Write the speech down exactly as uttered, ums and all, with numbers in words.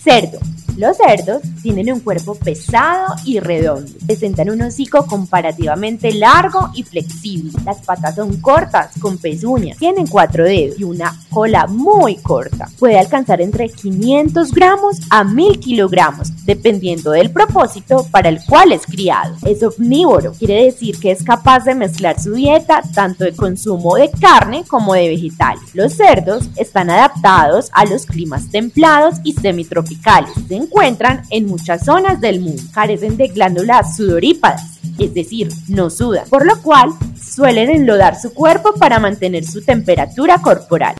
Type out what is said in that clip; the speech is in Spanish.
Cerdo. Los cerdos tienen un cuerpo pesado y redondo. Presentan un hocico comparativamente largo y flexible. Las patas son cortas, con pezuñas. Tienen cuatro dedos y una cola muy corta. Puede alcanzar entre quinientos gramos a mil kilogramos, dependiendo del propósito para el cual es criado. Es omnívoro, quiere decir que es capaz de mezclar su dieta tanto de consumo de carne como de vegetales. Los cerdos están adaptados a los climas templados y semitropicales. Se encuentran en muchas zonas del mundo. Carecen de glándulas sudoríparas, es decir, no sudan, por lo cual suelen enlodar su cuerpo para mantener su temperatura corporal.